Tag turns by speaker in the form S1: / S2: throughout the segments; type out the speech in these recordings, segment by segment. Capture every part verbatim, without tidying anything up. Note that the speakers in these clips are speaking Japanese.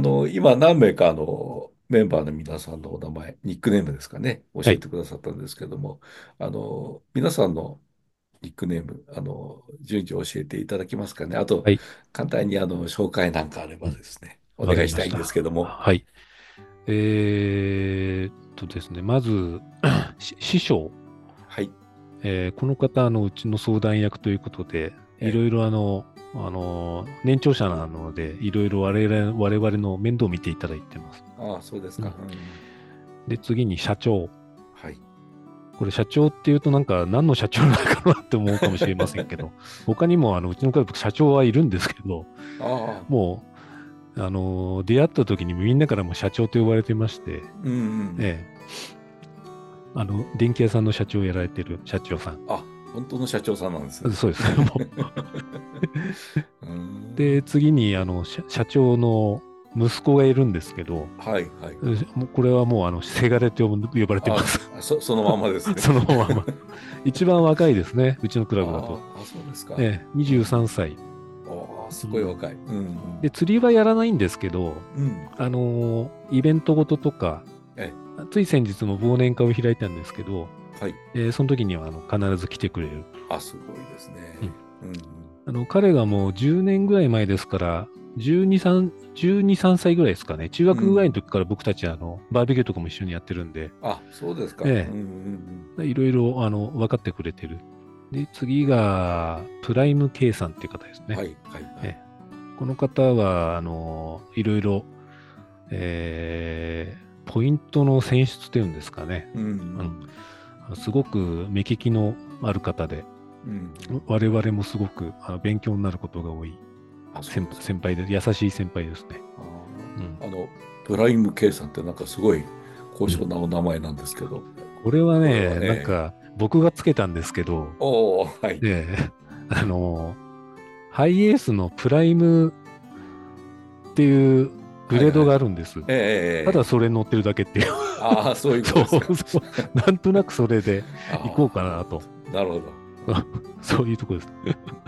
S1: の、今何名かあの、メンバーの皆さんのお名前、ニックネームですかね、教
S2: はい。
S1: えてくださったんですけども、あの、皆さんのニックネーム、あの、順次教えていただけますかね。あと、
S2: はい。
S1: 簡単にあの、紹介なんかあれ
S2: うん。
S1: ばですね、お
S2: わか
S1: 願いしたいんです
S2: りました。
S1: けども。
S2: はい。えーっとですね、まず、し師匠。
S1: はい。
S2: えーこの方、あの、うちの相談役ということで、いろ
S1: え、
S2: いろあの、あの、年長者なので、いろいろ我々、我々の面倒を見ていただいてます。
S1: ああ、そうですか。
S2: うん。
S1: うん。
S2: で、次に社長。
S1: はい。
S2: これ社長っていうとなんか何の社長なのかなって思うかもしれませんけど、他にもあのうちの家族社長はいるんですけど、
S1: ああ、
S2: もう、あの出会った時にみんなからも社長と呼ばれてまして、
S1: うんうん。
S2: ええ、あの、電気屋さんの社長をやられてる社長さん。
S1: あ、本当の社長さんなんですね。
S2: そうです。もう
S1: うーん。
S2: で、次にあの社、社長の息子がいるんですけど、
S1: はいはい。
S2: もうこれはもうあの、せがれと呼ば呼ばれてま
S1: あ、
S2: す。
S1: そ、そのままですね。
S2: そのまま。一番若いですね、うちのクラブだと。
S1: ああ、あ、そうですか。
S2: ええ、23
S1: うん。
S2: 歳。
S1: ああ、すごい
S2: うん。
S1: 若い。うんう
S2: で、
S1: ん。
S2: 釣りはやらないんですけど、
S1: うん。
S2: あのーイベントごととか、
S1: え、
S2: つい先日も忘年会を開いたんですけど、
S1: はい。
S2: えーその時にはあの必ず来てくれる。
S1: あ、すごいです
S2: うん。
S1: ね。うん。
S2: あの、彼がもうじゅうねんぐらい前ですから、じゅうに、さん、じゅうに、さんさいぐらいですかね。中
S1: うん。
S2: 学ぐらいの時から僕たちあの、バーベキューとかも一緒にやってるんで、
S1: あ、そうですか。うん
S2: え
S1: うん
S2: え、いろいろあの、分かってくれてる。で、次が、プライム K さんっていう方です
S1: うん。
S2: ね。
S1: はいはいはい。
S2: ええ、この方は、あの、いろいろ、えーポイントの選出っていうんですかね。
S1: うんう
S2: うん、
S1: ん。
S2: すごく目利きのある方で、
S1: うんうん。
S2: 我々もすごくあの勉強になることが多い
S1: あ、そう
S2: 先、
S1: ですか。
S2: 先輩で、優しい先輩ですね。
S1: あ
S2: うん。
S1: ー、あの、プライム計算ってなんかすごい高
S2: うん。
S1: 尚なお名前なんですけど、
S2: これは
S1: これは
S2: ね、なん
S1: ね、
S2: か僕がつけたんですけど、
S1: おお、はい。
S2: ええ、あの、ハイエースのプライムっていうグレードがあ
S1: はいはい。
S2: るんです。
S1: ええ、ええ、ええ、
S2: ただそれ乗ってるだけっていう。
S1: ああ、そういうこと
S2: そう
S1: ですか。
S2: そう。なんとなくそれで行こうか
S1: あ
S2: なと。
S1: あ、なるほど。
S2: そういうところです。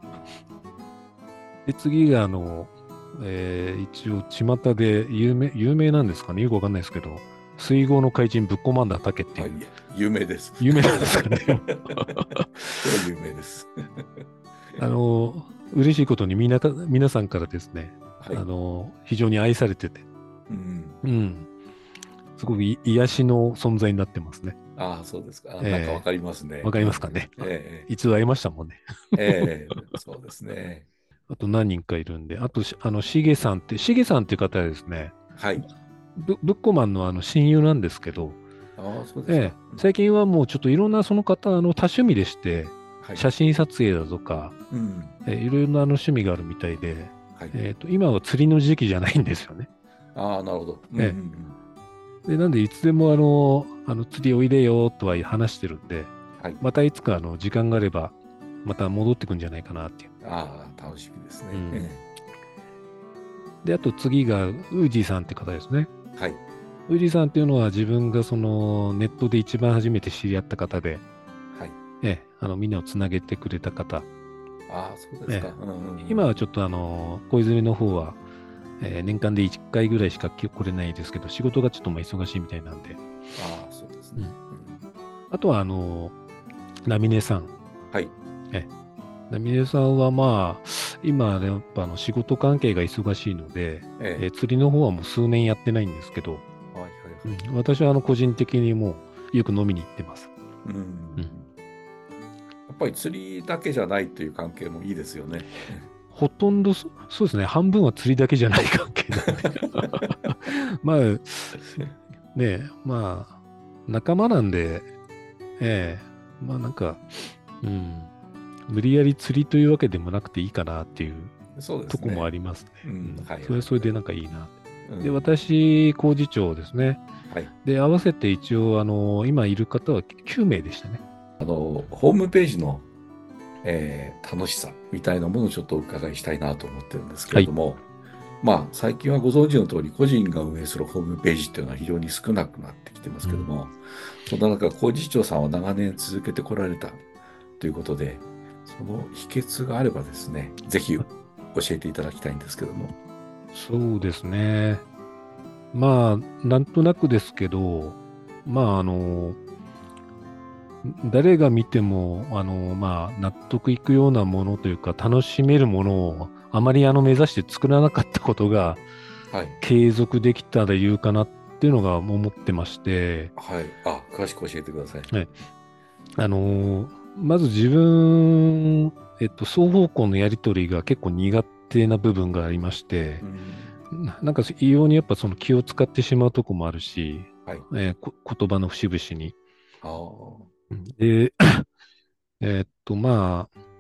S2: で、次が、あの、えー一応、巷で有名、有名なんですかね。よくわかんないですけど、水郷の怪人ブッコマンダー竹って
S1: はい、
S2: いう、
S1: 有名です。
S2: 有名なんですかね。
S1: 超有名です。
S2: あの、嬉しいことにみなた、皆さんからですね、
S1: はい。
S2: あの、非常に愛されてて、
S1: うん。
S2: うん、すごくい癒しの存在になってますね。
S1: ああ、そうですか。あ、なんかわ
S2: え
S1: かります
S2: ー、わ
S1: ね。
S2: かり
S1: うん。
S2: ますかね。あ、
S1: え
S2: いつ会いましたもんね。
S1: え、ええ、そうですね。
S2: あと何人かいるんで、あとし、あの、しげさんって、しげさんっていう方はですね、
S1: はい。
S2: ブ、ブッコマンのあの親友なんですけど、
S1: ああ、そうです
S2: ええ、
S1: か。うん、
S2: 最近はもうちょっといろんなその方、あの多趣味でして、
S1: はい。
S2: 写真撮影だとか、
S1: うん。
S2: えーいろいろなあの趣味があるみたいで、
S1: はい。
S2: えっと、今は釣りの時期じゃないんですよね。
S1: ああ、なるほど。うん、うん、う
S2: え
S1: ん。
S2: え。で、なんでいつでもあの、あの釣りおいでよとは話してるんで、
S1: はい。
S2: またいつかあの時間があれば、また戻ってくんじゃないかなっていう。
S1: ああ、楽しみですね。え
S2: うん。
S1: え、
S2: で、あと次が、ウージーさんって方ですね。
S1: はい。
S2: ウージーさんっていうのは自分がそのネットで一番初めて知り合った方で、
S1: はい。
S2: ええ、あのみんなをつなげてくれた方。
S1: ああ、そうですか。
S2: ええ、
S1: うん、うん、うん。
S2: 今はちょっとあの、小泉の方は、えー年間でいっかいぐらいしか来れないですけど、仕事がちょっとまあ忙しいみたいなんで。
S1: ああ、そうですね。
S2: うん。
S1: うん、
S2: あとは、あの、ナミネさん。
S1: はい。
S2: え、ナミネさんはまあ、今ね、やっぱあの仕事関係が忙しいので、
S1: ええ。
S2: えー釣りの方はもう数年やってないんですけど、
S1: はい、はい、はい。
S2: うん、私はあの個人的にもうよく飲みに行ってます。
S1: う
S2: うん。
S1: ん。やっぱり釣りだけじゃないという関係もいいですよね。
S2: ほとんどそ、そうですね、半分は釣りだけじゃない関係なんで。まあ、ね、まあ、仲間なんで、ええ、まあなんか、うん、無理やり釣りというわけでもなくていいかなっていう
S1: そうで
S2: とこもあ
S1: すね。
S2: りますね。
S1: うん。
S2: うん、
S1: はい、はい、
S2: それはそれで
S1: はい。
S2: なんかいいな。で、
S1: うん。
S2: 私、工事長ですね。
S1: はい。
S2: で、合わせて一応、あの、今いる方はきゅう名でしたね。
S1: あの、ホームページの、えー楽しさみたいなものをちょっとお伺いしたいなと思ってるんですけ
S2: はい。
S1: れども、まあ、最近はご存知の通り、個人が運営するホームページっていうのは非常に少なくなってきてます
S2: うん、
S1: けども、そんな中、工事長さんは長年続けてこられたということで、その秘訣があればですね、ぜひ教えていただきたいんですけども。
S2: そうですね。 まあ、なんとなくですけど、まあ、あの、誰が見ても、あの、まあ、納得いくようなものというか、楽しめるものをあまりあの目指して作らなかったことが、
S1: はい。
S2: 継続できたら言うかなっていうのが思ってまして、
S1: はい。あ、詳しく教えてください。
S2: はい。あのーまず自分、えっと、双方向のやりとりが結構苦手な部分がありまして、
S1: うん。
S2: ななんか異様にやっぱその気を使ってしまうとこもあるし、
S1: はい。
S2: えーこ言葉の節々に。
S1: ああ。
S2: で、えっと、まあ、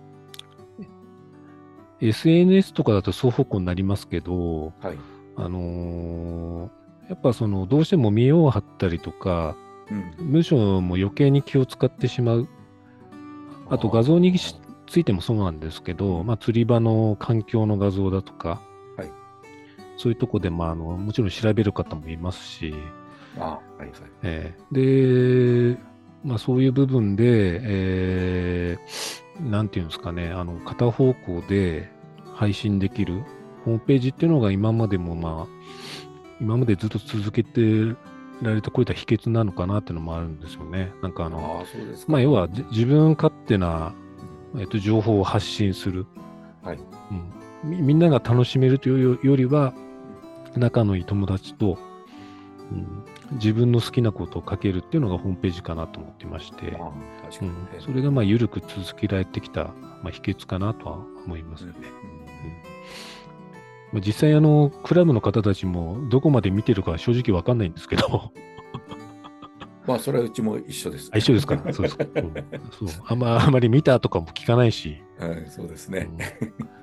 S2: エスエヌエス とかだと双方向になりますけど、
S1: はい。
S2: あのーやっぱその、どうしても見栄を張ったりとか、
S1: うん。
S2: 文章も余計に気を使ってしまう。
S1: あ
S2: あと画像にし
S1: あ。
S2: ついてもそうなんですけど、
S1: うん。
S2: まあ、釣り場の環境の画像だとか、
S1: はい。
S2: そういうとこで、まあ、あの、もちろん調べる方もいますし、
S1: ああ、はい。はい。
S2: えーで、まあ、そういう部分で、えーなんていうんですかね、あの、片方向で配信できるホームページっていうのが今までも、まあ、今までずっと続けてられてこれた秘訣なのかなっていうのもあるんですよね。なんかあの、
S1: ああ、そうです
S2: まあ、
S1: か。
S2: 要はじ自分勝手な、
S1: うん。
S2: えっと、情報を発信する。
S1: はい。
S2: うん、みみんなが楽しめるというよりは、
S1: うん。
S2: 仲のいい友達と、うん、自分の好きなことを書けるっていうのがホームページかなと思ってまして、
S1: ああ、確かに。
S2: うん、
S1: え
S2: それがまあ緩く続けられてきた、まあ、秘訣かなとは思いま
S1: うん。
S2: すよね。
S1: うん。
S2: うんまあ、実際あの、クラブの方たちもどこまで見てるかは正直わかんないんですけど、
S1: まあ、それはうちも一緒です。
S2: あ、一緒ですか？そうですか。うん、そう。あんま、あんまり見たとかも聞かないし、
S1: はい、そうですね。
S2: うん、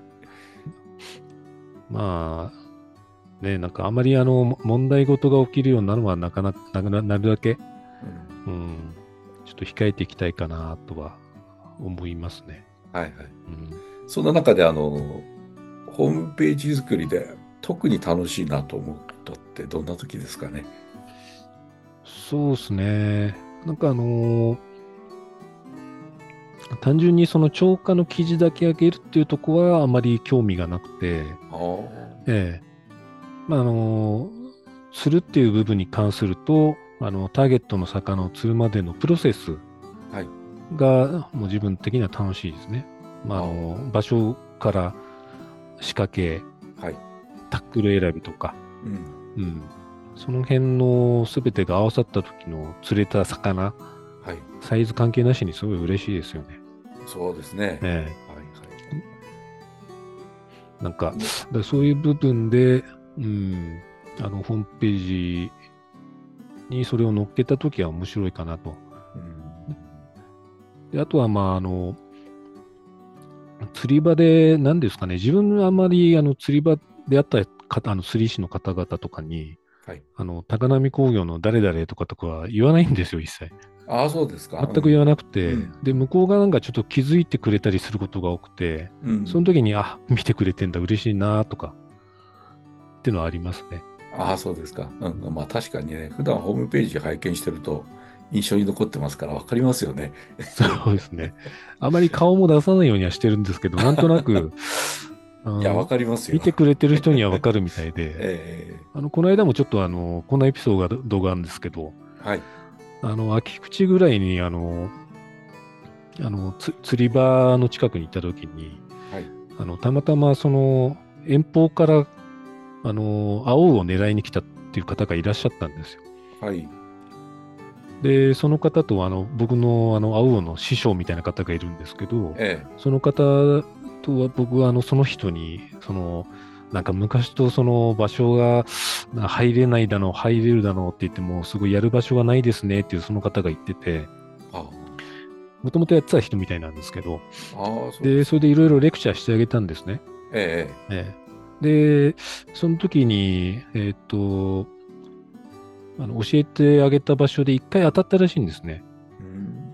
S2: まあ、ね、なんかあまりあの、問題事が起きるようになるのはなかなか、なくななるだけ、
S1: うん。
S2: うん、ちょっと控えていきたいかなとは思いますね。
S1: はいはい。
S2: うん、
S1: そんな中で、あの、ホームページ作りで特に楽しいなと思うことってどんな時ですかね。
S2: そうですね。なんかあのー単純にその超過の記事だけ上げるっていうところはあまり興味がなくて、
S1: ああ、
S2: ええ、まああのー釣るっていう部分に関すると、あの、ターゲットの魚を釣るまでのプロセス
S1: はい。
S2: がもう自分的には楽しいですね。まあ、あ
S1: あ
S2: の、場所から仕掛け、
S1: あ、はい。
S2: タックル選びとか、
S1: うん。
S2: うん。その辺の全てが合わさった時の釣れた魚、
S1: はい。
S2: サイズ関係なしにすごい嬉しいですよね。
S1: そうですね。
S2: え
S1: はいはい。
S2: え。なんか、
S1: ね。
S2: だからそういう部分で、うん、あの、ホームページにそれを乗っけた時は面白いかなと。
S1: うん。
S2: で、あとは、まあ、あの、釣り場で、何ですかね、自分はあまり、あの、釣り場であった方、あの、釣り師の方々とかに、
S1: はい。
S2: あの、高波工業の誰々とかとかは言わないんですよ、一切。
S1: ああ、そうですか。
S2: 全
S1: うん。
S2: く言わなくて、
S1: うん。
S2: で、向こうがなんかちょっと気づいてくれたりすることが多くて、
S1: うん。
S2: その時に、あ、見てくれてんだ、嬉しいなとか、っていうのはありますね。
S1: ああ、そうですか。うん。まあ確かにね、普段ホームページ拝見してると印象に残ってますからわかりますよね。
S2: そうですね。あまり顔も出さないようにはしてるんですけど、なんとなく、あ
S1: いや、わ
S2: の、
S1: かりますよ。
S2: 見てくれてる人にはわかるみたいで、
S1: ええ、
S2: あの、この間もちょっとあの、こんなエピソードが動画あるんですけど、
S1: はい。
S2: あの、秋口ぐらいに、あの、あの、つ釣り場の近くに行った時に、
S1: はい。
S2: あの、たまたまその、遠方から、あの、青を狙いに来たっていう方がいらっしゃったんですよ。
S1: はい。
S2: で、その方と、あの、僕の、あの、青の師匠みたいな方がいるんですけど、
S1: ええ。
S2: その方とは、僕は、あの、その人に、その、なんか昔とその場所がな入れないだの、入れるだのって言っても、すごいやる場所がないですねっていうその方が言ってて、
S1: あ
S2: もともとやってた人みたいなんですけど、
S1: あ、ああ、そうで
S2: で、
S1: すか。
S2: それでいろいろレクチャーしてあげたんですね。
S1: ええ、
S2: ええで、その時に、えーっと、あの教えてあげた場所で一回当たったらしいんですね、
S1: ええ。うん。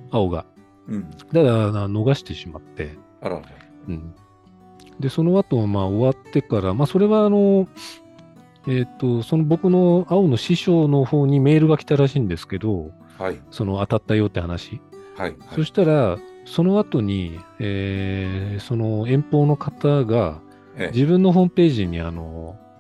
S2: 青が。
S1: うん。
S2: ただ、あ逃してしまって、
S1: あらら。
S2: うん。で、その後、まあ、終わってから、まあ、それは、あの、えーっと、その僕の青の師匠の方にメールが来たらしいんですけど、
S1: はい。
S2: その当たったよって話。
S1: はい。は
S2: そ
S1: い。
S2: したら、その後に、えーその遠方の方が、
S1: ええ。
S2: 自分のホームページに、あの、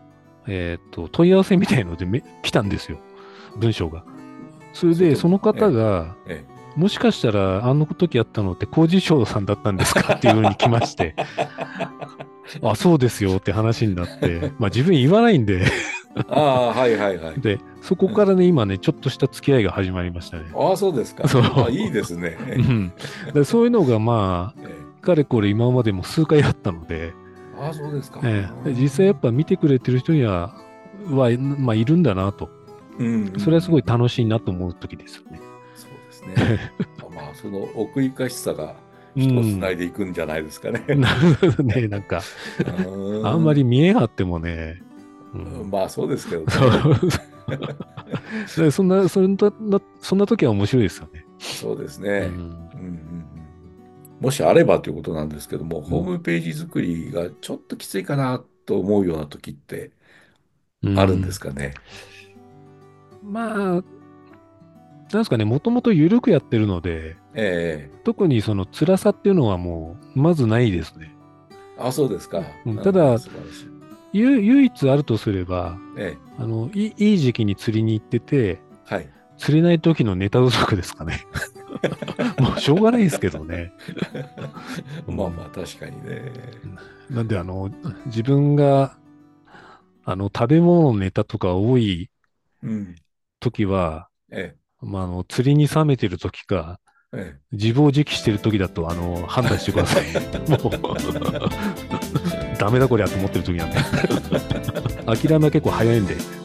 S2: えっと、問い合わせみたいのでめ来たんですよ。文章が。それで、
S1: 外に。
S2: その方
S1: え
S2: が、
S1: え、え
S2: もしかしたら、あの時やったのって工事長さんだったんですかっていうふうに来まして、あ、そうですよって話になって、まあ自分言わないんで、
S1: え。ああ、はいはいはい。
S2: で、そこ
S1: うん。
S2: からね、今ね、ちょっとした付き合いが始まりましたね。
S1: ああ、そうですか。
S2: そう。
S1: あ、いいですね。
S2: うん。でそういうのがまあ、
S1: ええ。
S2: かれこれ今までも数回あったので、
S1: ああ、そうですか。
S2: ええ、で実際やっ
S1: ああ、
S2: ぱ見てくれてる人には、は、まあいるんだなと。
S1: うんうんうんう
S2: それはすごい
S1: ん。
S2: 楽しいなと思う時ですよね。
S1: そうですね。あ、まあ、その奥ゆかしさが
S2: う
S1: 人をつな
S2: ん。
S1: いでいくんじゃないですかね。
S2: なるほどね、なんか、
S1: う
S2: あんまり
S1: ー
S2: 見え張ってもね、うん。
S1: ん。まあ、そうですけど
S2: そう。
S1: ね。
S2: でそんな、そんな、そんな時は面白いですよね。
S1: そうです
S2: う
S1: ね。
S2: ん。
S1: うんうんうん。もしあればということなんですけども、ホー
S2: うん。
S1: ムページ作りがちょっときついかなと思うような時って
S2: う
S1: あるんで
S2: ん。
S1: すかね。
S2: まあ、なんですかね、もともと緩くやってるので、
S1: ええ。
S2: 特にその辛さっていうのはもう、まずないですね。
S1: あ、そうですか。
S2: うん、た
S1: ああ、
S2: だ、
S1: 素晴らしい。
S2: ゆ唯一あるとすれば、
S1: ええ。
S2: あの、いい、いい時期に釣りに行ってて、
S1: はい。
S2: 釣れない時のネタ不足ですかね。もうしょうがないですけどね。う
S1: まあまあ、
S2: ん。
S1: 確かにね。
S2: なんで、あの、自分が、あの、食べ物のネタとか多い
S1: うん。
S2: 時は、
S1: え
S2: まあ、あの、釣りに冷めてる時か、
S1: え。え
S2: 自暴自棄してる時だと、あの、判断してください。もう、ダメだこりゃと思ってる時なんで。
S1: え。
S2: 諦めは結構早いんで。